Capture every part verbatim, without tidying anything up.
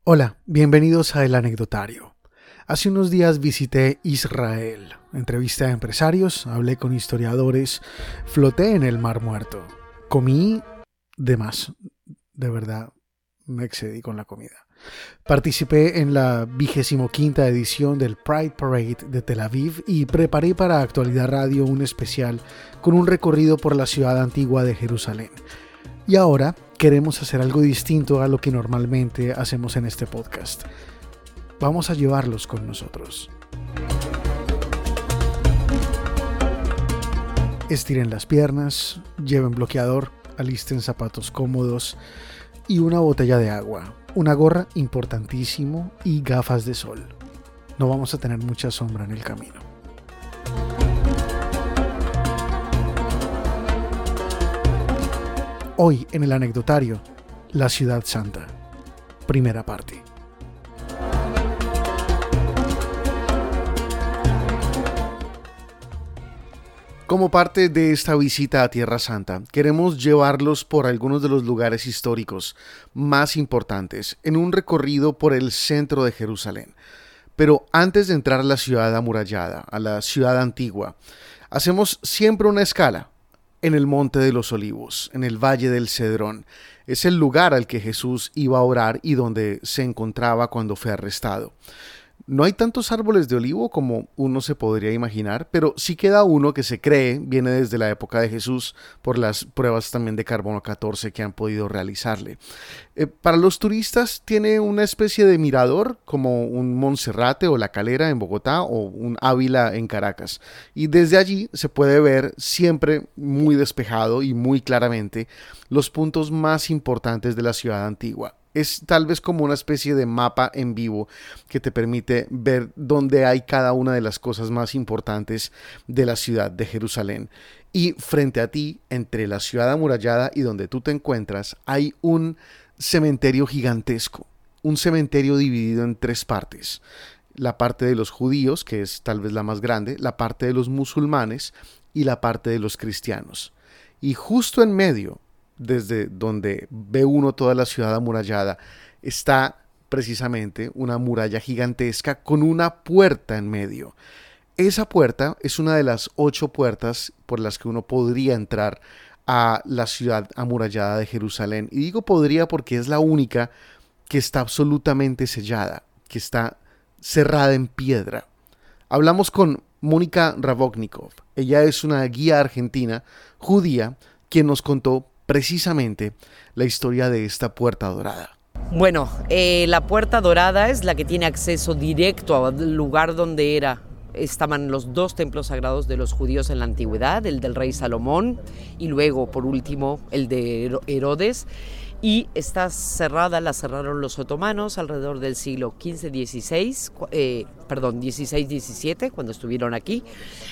Hola, bienvenidos a El Anecdotario. Hace unos días visité Israel, entrevisté a empresarios, hablé con historiadores, floté en el Mar Muerto, comí de más, de verdad me excedí con la comida. Participé en la vigésimo quinta edición del Pride Parade de Tel Aviv y preparé para Actualidad Radio un especial con un recorrido por la ciudad antigua de Jerusalén. Y ahora queremos hacer algo distinto a lo que normalmente hacemos en este podcast. Vamos a llevarlos con nosotros. Estiren las piernas, lleven bloqueador, alisten zapatos cómodos y una botella de agua, una gorra importantísimo y gafas de sol. No vamos a tener mucha sombra en el camino. Hoy en el anecdotario, la Ciudad Santa, primera parte. Como parte de esta visita a Tierra Santa, queremos llevarlos por algunos de los lugares históricos más importantes en un recorrido por el centro de Jerusalén. Pero antes de entrar a la ciudad amurallada, a la ciudad antigua, hacemos siempre una escala en el Monte de los Olivos, en el Valle del Cedrón. Es el lugar al que Jesús iba a orar y donde se encontraba cuando fue arrestado. No hay tantos árboles de olivo como uno se podría imaginar, pero sí queda uno que se cree viene desde la época de Jesús por las pruebas también de carbono catorce que han podido realizarle. Eh, para los turistas tiene una especie de mirador como un Monserrate o La Calera en Bogotá o un Ávila en Caracas. Y desde allí se puede ver siempre muy despejado y muy claramente los puntos más importantes de la ciudad antigua. Es tal vez como una especie de mapa en vivo que te permite ver dónde hay cada una de las cosas más importantes de la ciudad de Jerusalén. Y frente a ti, entre la ciudad amurallada y donde tú te encuentras, hay un cementerio gigantesco, un cementerio dividido en tres partes. La parte de los judíos, que es tal vez la más grande, la parte de los musulmanes y la parte de los cristianos. Y justo en medio, desde donde ve uno toda la ciudad amurallada, está precisamente una muralla gigantesca con una puerta en medio. Esa puerta es una de las ocho puertas por las que uno podría entrar a la ciudad amurallada de Jerusalén. Y digo podría porque es la única que está absolutamente sellada, que está cerrada en piedra. Hablamos con Mónica Ravoknikov. Ella es una guía argentina judía quien nos contó precisamente la historia de esta puerta dorada. Bueno, eh, la puerta dorada es la que tiene acceso directo al lugar donde era, estaban los dos templos sagrados de los judíos en la antigüedad, el del rey Salomón y luego, por último, el de Herodes. Y está cerrada, la cerraron los otomanos alrededor del siglo quince dieciséis, eh, perdón, dieciséis diecisiete, cuando estuvieron aquí.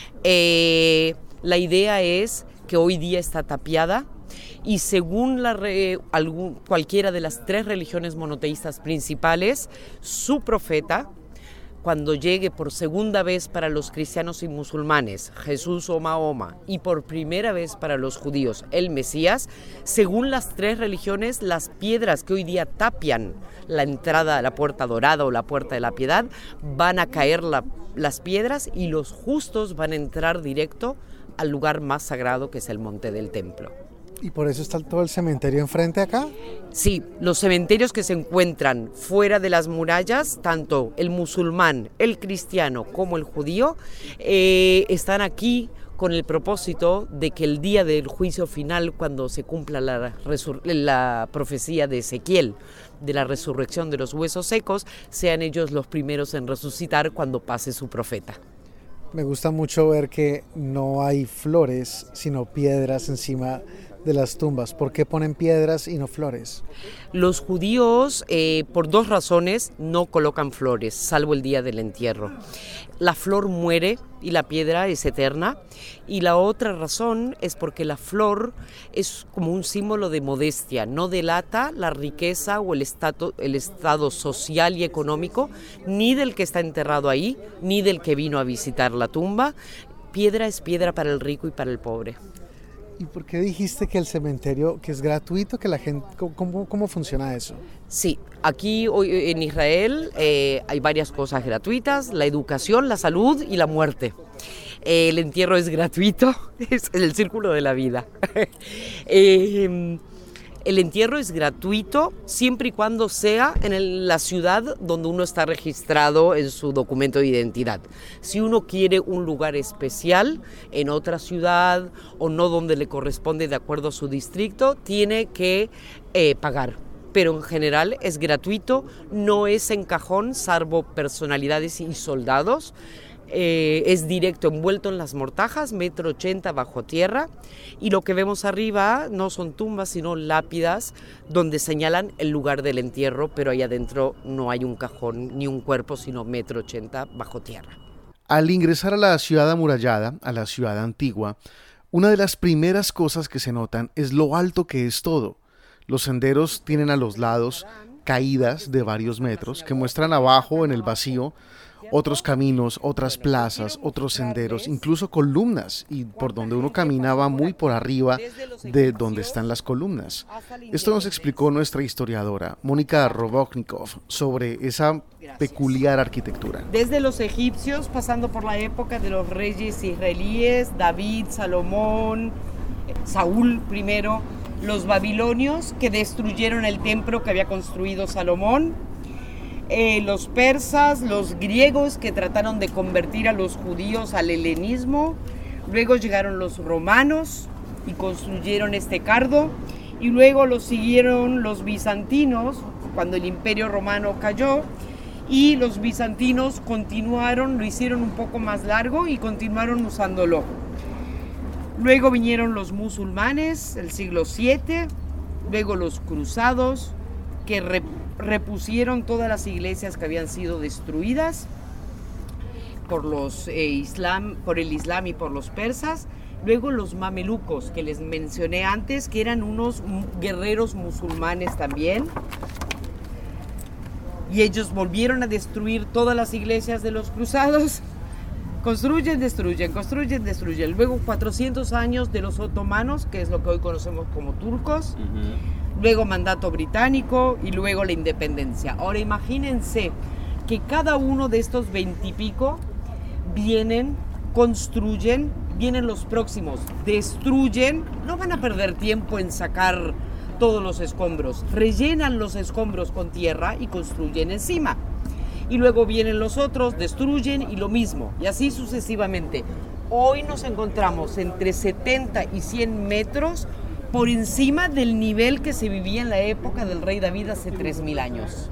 Eh, la idea es que hoy día está tapiada, y según la re, algún, cualquiera de las tres religiones monoteístas principales, su profeta, cuando llegue por segunda vez para los cristianos y musulmanes, Jesús o Mahoma, y por primera vez para los judíos, el Mesías, según las tres religiones, las piedras que hoy día tapian la entrada a la puerta dorada o la puerta de la piedad, van a caer la, las piedras y los justos van a entrar directo al lugar más sagrado, que es el monte del templo. ¿Y por eso está todo el cementerio enfrente acá? Sí, los cementerios que se encuentran fuera de las murallas, tanto el musulmán, el cristiano como el judío, eh, están aquí con el propósito de que el día del juicio final, cuando se cumpla la, resur- la profecía de Ezequiel, de la resurrección de los huesos secos, sean ellos los primeros en resucitar cuando pase su profeta. Me gusta mucho ver que no hay flores, sino piedras encima de las tumbas. ¿Por qué ponen piedras y no flores? Los judíos, eh, por dos razones, no colocan flores, salvo el día del entierro. La flor muere y la piedra es eterna. Y la otra razón es porque la flor es como un símbolo de modestia, no delata la riqueza o el estado, el estado social y económico, ni del que está enterrado ahí, ni del que vino a visitar la tumba. Piedra es piedra para el rico y para el pobre. ¿Y por qué dijiste que el cementerio, que es gratuito, que la gente, cómo, cómo funciona eso? Sí, aquí hoy en Israel eh, hay varias cosas gratuitas: la educación, la salud y la muerte. Eh, el entierro es gratuito, es el círculo de la vida. eh, El entierro es gratuito siempre y cuando sea en el, la ciudad donde uno está registrado en su documento de identidad. Si uno quiere un lugar especial en otra ciudad o no donde le corresponde de acuerdo a su distrito, tiene que eh, pagar. Pero en general es gratuito, no es en cajón, salvo personalidades y soldados. Eh, es directo, envuelto en las mortajas, metro ochenta bajo tierra, y lo que vemos arriba no son tumbas sino lápidas donde señalan el lugar del entierro, pero ahí adentro no hay un cajón ni un cuerpo, sino metro ochenta bajo tierra. Al ingresar a la ciudad amurallada, a la ciudad antigua, una de las primeras cosas que se notan es lo alto que es todo. Los senderos tienen a los lados caídas de varios metros que muestran abajo en el vacío otros caminos, otras plazas, otros senderos, incluso columnas, y por donde uno caminaba muy por arriba de donde están las columnas. Esto nos explicó nuestra historiadora, Mónica Ravoknikov, sobre esa peculiar arquitectura. Desde los egipcios, pasando por la época de los reyes israelíes, David, Salomón, Saúl primero, los babilonios que destruyeron el templo que había construido Salomón, Eh, los persas, los griegos que trataron de convertir a los judíos al helenismo, luego llegaron los romanos y construyeron este cardo, y luego los siguieron los bizantinos cuando el imperio romano cayó, y los bizantinos continuaron, lo hicieron un poco más largo y continuaron usándolo. Luego vinieron los musulmanes, el siglo siete, luego los cruzados, que rep repusieron todas las iglesias que habían sido destruidas por, los, eh, islam, por el Islam y por los persas. Luego los mamelucos, que les mencioné antes, que eran unos guerreros musulmanes también. Y ellos volvieron a destruir todas las iglesias de los cruzados. Construyen, destruyen, construyen, destruyen. Luego cuatrocientos años de los otomanos, que es lo que hoy conocemos como turcos. Uh-huh. Luego mandato británico y luego la independencia. Ahora imagínense que cada uno de estos veintipico vienen, construyen, vienen los próximos, destruyen, no van a perder tiempo en sacar todos los escombros, rellenan los escombros con tierra y construyen encima. Y luego vienen los otros, destruyen y lo mismo, y así sucesivamente. Hoy nos encontramos entre setenta y cien metros por encima del nivel que se vivía en la época del rey David hace tres mil años.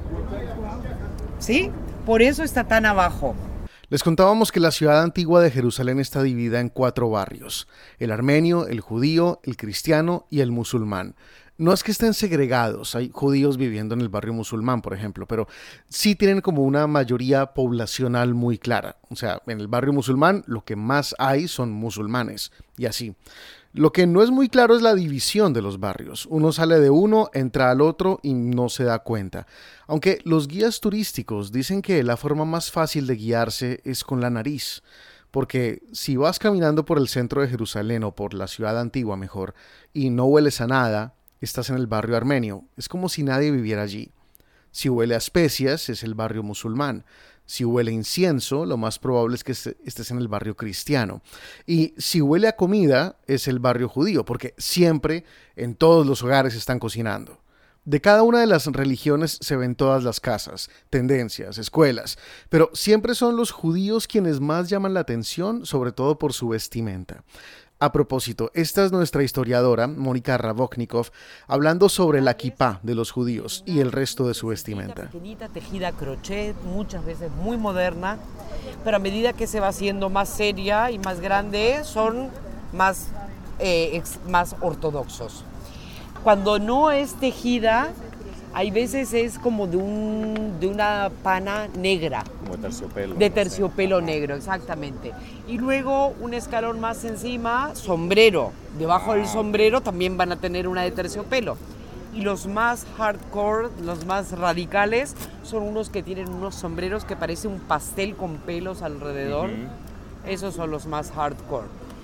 ¿Sí? Por eso está tan abajo. Les contábamos que la ciudad antigua de Jerusalén está dividida en cuatro barrios: el armenio, el judío, el cristiano y el musulmán. No es que estén segregados, hay judíos viviendo en el barrio musulmán, por ejemplo, pero sí tienen como una mayoría poblacional muy clara. O sea, en el barrio musulmán lo que más hay son musulmanes, y así. Lo que no es muy claro es la división de los barrios. Uno sale de uno, entra al otro y no se da cuenta. Aunque los guías turísticos dicen que la forma más fácil de guiarse es con la nariz. Porque si vas caminando por el centro de Jerusalén o por la ciudad antigua mejor y no hueles a nada, estás en el barrio armenio. Es como si nadie viviera allí. Si huele a especias, es el barrio musulmán. Si huele a incienso, lo más probable es que estés en el barrio cristiano. Y si huele a comida, es el barrio judío, porque siempre en todos los hogares están cocinando. De cada una de las religiones se ven todas las casas, tendencias, escuelas, pero siempre son los judíos quienes más llaman la atención, sobre todo por su vestimenta. A propósito, esta es nuestra historiadora, Mónica Ravoknikov, hablando sobre la kipá de los judíos y el resto de su vestimenta. Pequeñita, tejida a crochet, muchas veces muy moderna, pero a medida que se va haciendo más seria y más grande, son más, eh, ex, más ortodoxos. Cuando no es tejida, hay veces es como de, un, de una pana negra. Como de terciopelo. De terciopelo negro, exactamente. Y luego un escalón más encima, sombrero. Debajo del sombrero también van a tener una de terciopelo. Y los más hardcore, los más radicales, son unos que tienen unos sombreros que parecen un pastel con pelos alrededor. Uh-huh. Esos son los más hardcore.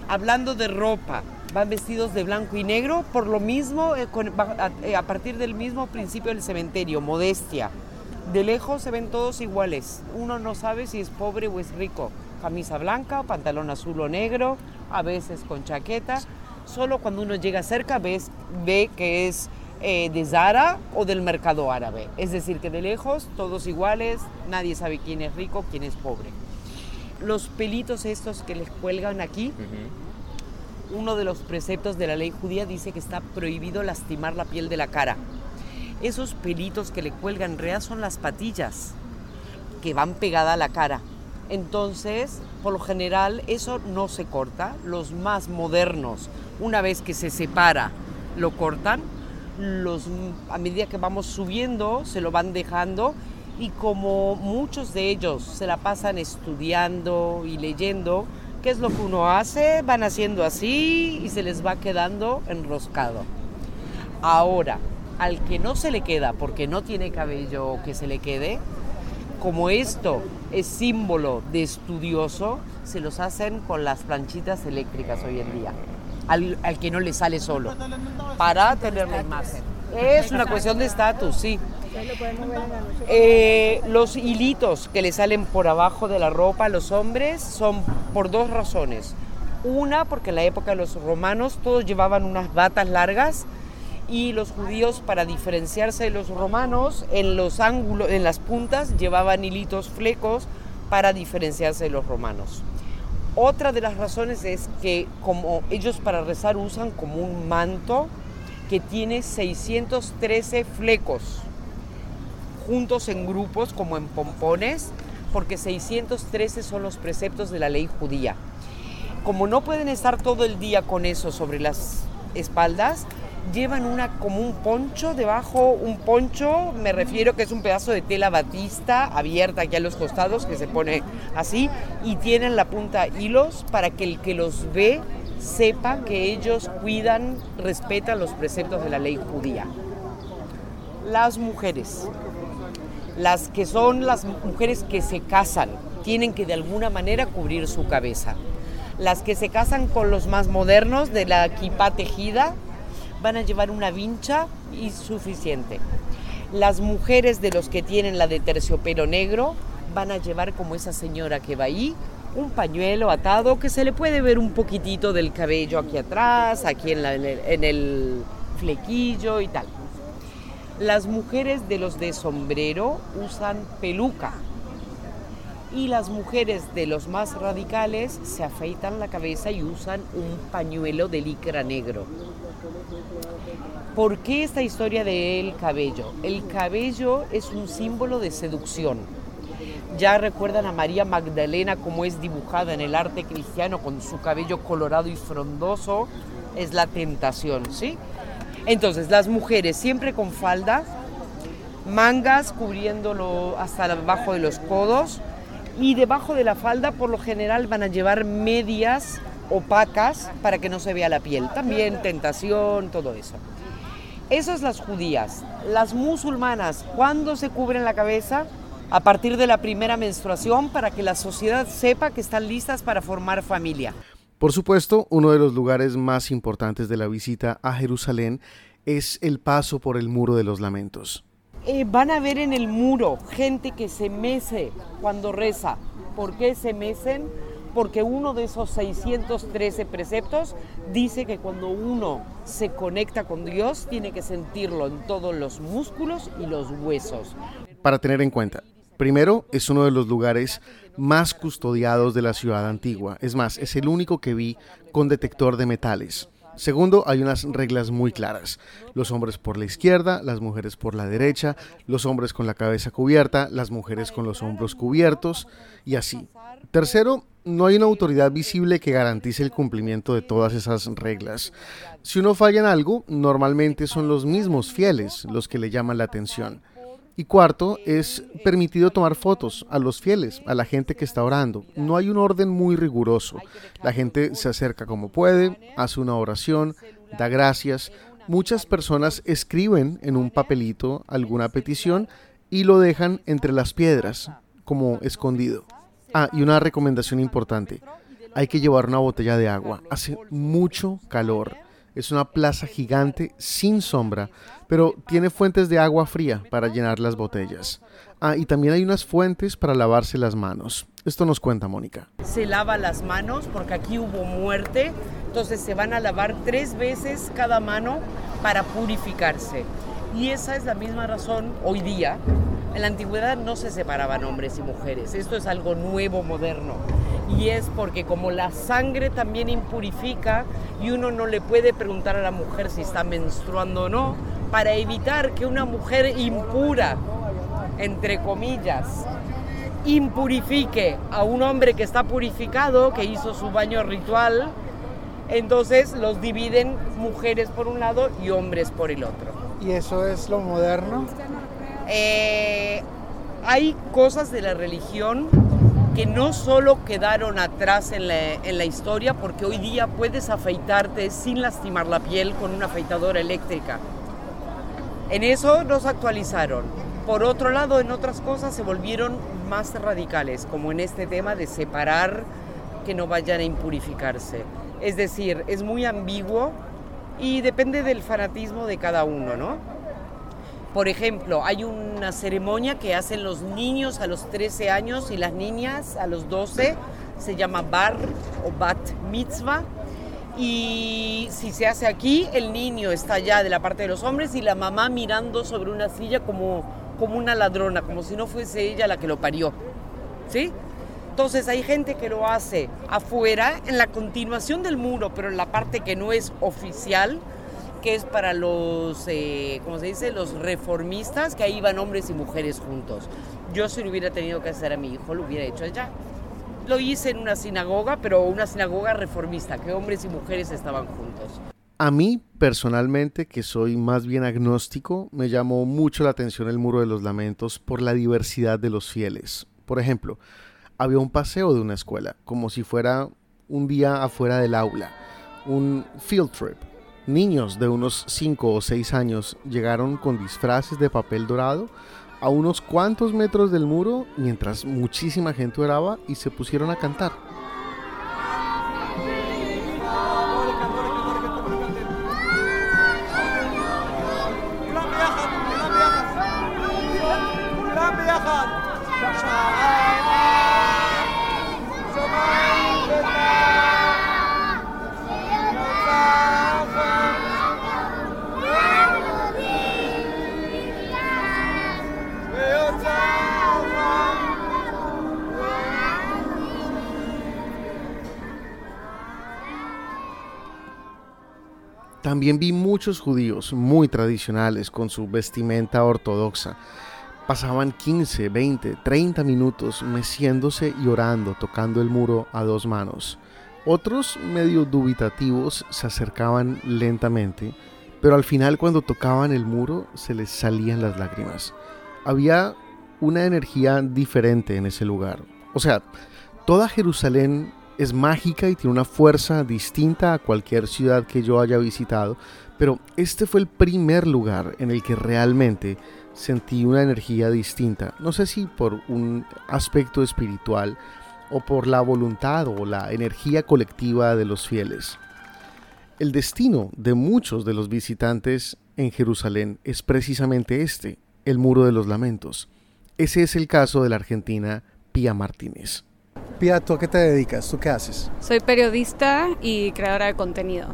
Hablando de ropa, van vestidos de blanco y negro, por lo mismo, eh, con, a, a partir del mismo principio del cementerio, modestia. De lejos se ven todos iguales, uno no sabe si es pobre o es rico. Camisa blanca, pantalón azul o negro, a veces con chaqueta. Solo cuando uno llega cerca ves, ve que es eh, de Zara o del mercado árabe. Es decir, que de lejos todos iguales, nadie sabe quién es rico, quién es pobre. Los pelitos estos que les cuelgan aquí, uh-huh. Uno de los preceptos de la ley judía dice que está prohibido lastimar la piel de la cara. Esos pelitos que le cuelgan en realidad son las patillas que van pegadas a la cara. Entonces, por lo general, eso no se corta. Los más modernos, una vez que se separa, lo cortan. Los, a medida que vamos subiendo, se lo van dejando. Y como muchos de ellos se la pasan estudiando y leyendo, ¿qué es lo que uno hace? Van haciendo así y se les va quedando enroscado. Ahora, al que no se le queda porque no tiene cabello que se le quede, como esto es símbolo de estudioso, se los hacen con las planchitas eléctricas hoy en día, al, al que no le sale solo, para tener la imagen. Es una cuestión de estatus, sí. Eh, los hilitos que le salen por abajo de la ropa a los hombres son por dos razones. Una, porque en la época de los romanos todos llevaban unas batas largas, y los judíos, para diferenciarse de los romanos, en los ángulos, en las puntas llevaban hilitos flecos para diferenciarse de los romanos. Otra de las razones es que como ellos para rezar usan como un manto que tiene seiscientos trece flecos juntos en grupos como en pompones, porque seiscientos trece son los preceptos de la ley judía. Como no pueden estar todo el día con eso sobre las espaldas, llevan una, como un poncho debajo, un poncho, me refiero que es un pedazo de tela batista abierta aquí a los costados que se pone así, y tienen la punta hilos para que el que los ve sepa que ellos cuidan, respetan los preceptos de la ley judía. Las mujeres, las que son las mujeres que se casan, tienen que de alguna manera cubrir su cabeza. Las que se casan con los más modernos de la kipá tejida, van a llevar una vincha y suficiente. Las mujeres de los que tienen la de terciopelo negro van a llevar, como esa señora que va ahí, un pañuelo atado que se le puede ver un poquitito del cabello aquí atrás, aquí en, la, en, el, en el flequillo y tal. Las mujeres de los de sombrero usan peluca. Y las mujeres de los más radicales se afeitan la cabeza y usan un pañuelo de licra negro. ¿Por qué esta historia del cabello? El cabello es un símbolo de seducción. Ya recuerdan a María Magdalena como es dibujada en el arte cristiano con su cabello colorado y frondoso, es la tentación, ¿sí? Entonces, las mujeres siempre con falda, mangas cubriéndolo hasta abajo de los codos, y debajo de la falda por lo general van a llevar medias opacas para que no se vea la piel. También tentación, todo eso. Eso es las judías. Las musulmanas, ¿cuándo se cubren la cabeza? A partir de la primera menstruación, para que la sociedad sepa que están listas para formar familia. Por supuesto, uno de los lugares más importantes de la visita a Jerusalén es el paso por el Muro de los Lamentos. Eh, van a ver en el muro gente que se mece cuando reza. ¿Por qué se mecen? Porque uno de esos seiscientos trece preceptos dice que cuando uno se conecta con Dios tiene que sentirlo en todos los músculos y los huesos. Para tener en cuenta, primero, es uno de los lugares más custodiados de la ciudad antigua. Es más, es el único que vi con detector de metales. Segundo, hay unas reglas muy claras. Los hombres por la izquierda, las mujeres por la derecha, los hombres con la cabeza cubierta, las mujeres con los hombros cubiertos y así. Tercero, no hay una autoridad visible que garantice el cumplimiento de todas esas reglas. Si uno falla en algo, normalmente son los mismos fieles los que le llaman la atención. Y cuarto, es permitido tomar fotos a los fieles, a la gente que está orando. No hay un orden muy riguroso. La gente se acerca como puede, hace una oración, da gracias. Muchas personas escriben en un papelito alguna petición y lo dejan entre las piedras, como escondido. Ah, y una recomendación importante. hay que llevar una botella de agua. Hace mucho calor. Es una plaza gigante sin sombra, pero tiene fuentes de agua fría para llenar las botellas. Ah, y también hay unas fuentes para lavarse las manos. Esto nos cuenta Mónica. Se lava las manos porque aquí hubo muerte, entonces se van a lavar tres veces cada mano para purificarse. Y esa es la misma razón hoy día. En la antigüedad no se separaban hombres y mujeres. Esto es algo nuevo, moderno. Y es porque como la sangre también impurifica y uno no le puede preguntar a la mujer si está menstruando o no, para evitar que una mujer impura, entre comillas, impurifique a un hombre que está purificado, que hizo su baño ritual, entonces los dividen mujeres por un lado y hombres por el otro. ¿Y eso es lo moderno? Eh, hay cosas de la religión que no solo quedaron atrás en la, en la historia, porque hoy día puedes afeitarte sin lastimar la piel con una afeitadora eléctrica. En eso nos actualizaron. Por otro lado, en otras cosas se volvieron más radicales, como en este tema de separar, que no vayan a impurificarse. Es decir, es muy ambiguo y depende del fanatismo de cada uno, ¿no? Por ejemplo, hay una ceremonia que hacen los niños a los trece años y las niñas a los doce, se llama bar o bat mitzvah, y si se hace aquí, el niño está allá de la parte de los hombres y la mamá mirando sobre una silla como, como una ladrona, como si no fuese ella la que lo parió, ¿sí? Entonces hay gente que lo hace afuera, en la continuación del muro, pero en la parte que no es oficial, que es para los, eh, ¿cómo se dice? Los reformistas, que ahí van hombres y mujeres juntos. Yo si lo hubiera tenido que hacer a mi hijo, lo hubiera hecho allá. Lo hice en una sinagoga, pero una sinagoga reformista, que hombres y mujeres estaban juntos. A mí, personalmente, que soy más bien agnóstico, me llamó mucho la atención el Muro de los Lamentos por la diversidad de los fieles. Por ejemplo, había un paseo de una escuela, como si fuera un día afuera del aula, un field trip. Niños de unos cinco o seis años llegaron con disfraces de papel dorado a unos cuantos metros del muro mientras muchísima gente oraba y se pusieron a cantar. También vi muchos judíos muy tradicionales con su vestimenta ortodoxa. Pasaban quince, veinte, treinta minutos meciéndose y orando, tocando el muro a dos manos. Otros, medio dubitativos, se acercaban lentamente, pero al final cuando tocaban el muro se les salían las lágrimas. Había una energía diferente en ese lugar. O sea, toda Jerusalén es mágica y tiene una fuerza distinta a cualquier ciudad que yo haya visitado, pero este fue el primer lugar en el que realmente sentí una energía distinta. No sé si por un aspecto espiritual o por la voluntad o la energía colectiva de los fieles. El destino de muchos de los visitantes en Jerusalén es precisamente este, el Muro de los Lamentos. Ese es el caso de la argentina Pía Martínez. Pía, ¿tú a qué te dedicas? ¿Tú qué haces? Soy periodista y creadora de contenido.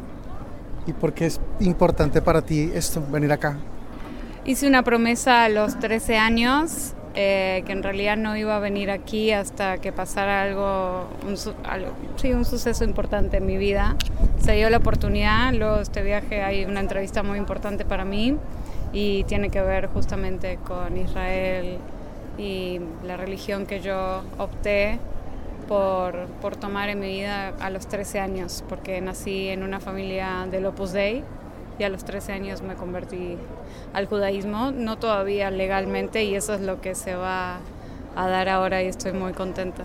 ¿Y por qué es importante para ti esto, venir acá? Hice una promesa a los trece años, eh, que en realidad no iba a venir aquí hasta que pasara algo, un, algo, sí, un suceso importante en mi vida. Se dio la oportunidad, luego de este viaje hay una entrevista muy importante para mí y tiene que ver justamente con Israel y la religión que yo opté Por, por tomar en mi vida a los trece años, porque nací en una familia del Opus Dei y a los trece años me convertí al judaísmo, no todavía legalmente, y eso es lo que se va a dar ahora y estoy muy contenta.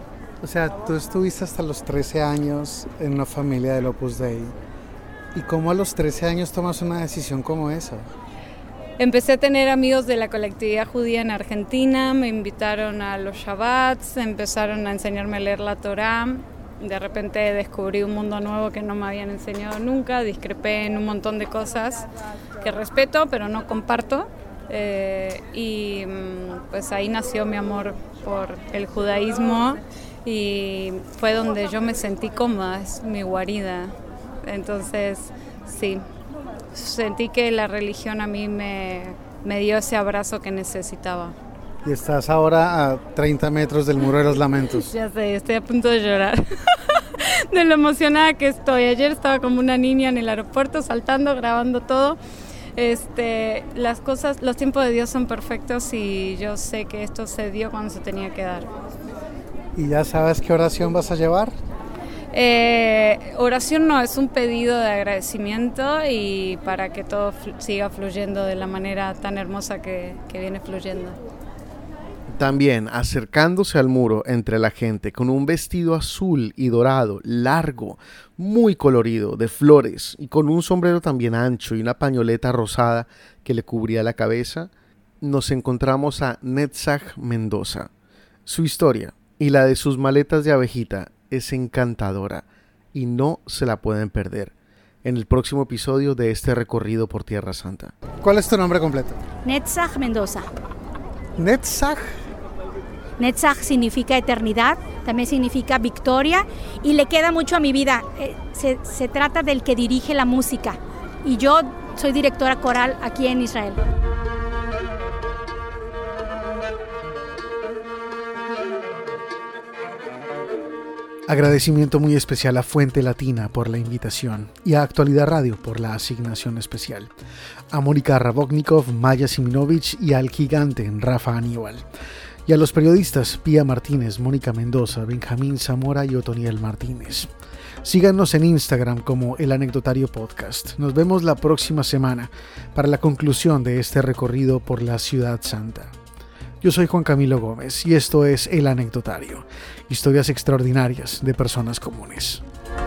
O sea, tú estuviste hasta los trece años en una familia del Opus Dei, ¿y cómo a los trece años tomas una decisión como esa? Empecé a tener amigos de la colectividad judía en Argentina, me invitaron a los Shabbats, empezaron a enseñarme a leer la Torá de repente descubrí un mundo nuevo que no me habían enseñado nunca, discrepé en un montón de cosas que respeto pero no comparto. Eh, y pues ahí nació mi amor por el judaísmo y fue donde yo me sentí cómoda, es mi guarida. Entonces, sí, sentí que la religión a mí me, me dio ese abrazo que necesitaba. Y estás ahora a treinta metros del Muro de los Lamentos. Ya sé, estoy a punto de llorar de lo emocionada que estoy. Ayer estaba como una niña en el aeropuerto saltando, grabando todo. Este, las cosas, los tiempos de Dios son perfectos y yo sé que esto se dio cuando se tenía que dar. ¿Y ya sabes qué oración vas a llevar? Eh, oración no, es un pedido de agradecimiento y para que todo fl- siga fluyendo de la manera tan hermosa que, que viene fluyendo. También acercándose al muro entre la gente con un vestido azul y dorado, largo, muy colorido, de flores y con un sombrero también ancho y una pañoleta rosada que le cubría la cabeza, nos encontramos a Netzach Mendoza. Su historia y la de sus maletas de abejita es encantadora y no se la pueden perder en el próximo episodio de este recorrido por Tierra Santa. ¿Cuál es tu nombre completo? Netzach Mendoza. Netzach. Netzach significa eternidad, también significa victoria y le queda mucho a mi vida. Eh, se, se trata del que dirige la música y yo soy directora coral aquí en Israel. Agradecimiento muy especial a Fuente Latina por la invitación y a Actualidad Radio por la asignación especial. A Mónica Rabotnikov, Maya Siminovich y al gigante Rafa Aníbal. Y a los periodistas Pía Martínez, Mónica Mendoza, Benjamín Zamora y Otoniel Martínez. Síganos en Instagram como El Anecdotario Podcast. Nos vemos la próxima semana para la conclusión de este recorrido por la Ciudad Santa. Yo soy Juan Camilo Gómez y esto es El Anecdotario, historias extraordinarias de personas comunes.